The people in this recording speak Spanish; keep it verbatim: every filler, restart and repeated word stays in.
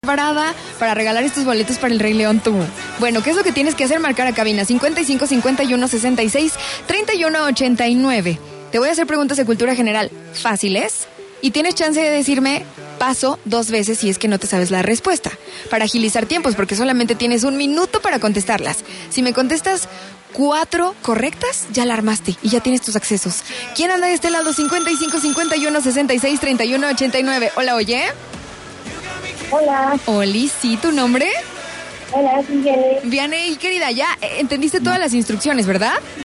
Preparada para regalar estos boletos para el Rey León tú. Bueno, ¿qué es lo que tienes que hacer? Marcar a cabina cincuenta y cinco, cincuenta y uno, sesenta y seis, treinta y uno, ochenta y nueve. Te voy a hacer preguntas de cultura general fáciles y tienes chance de decirme paso dos veces si es que no te sabes la respuesta, para agilizar tiempos, porque solamente tienes un minuto para contestarlas. Si me contestas cuatro correctas, ya la armaste y ya tienes tus accesos. ¿Quién anda de este lado? cincuenta y cinco, cincuenta y uno, sesenta y seis, treinta y uno, ochenta y nueve. Hola, oye. Hola. Oli, ¿sí? ¿Tu nombre? Hola, soy Vianey. Vianey, querida, ya entendiste todas las instrucciones, ¿verdad?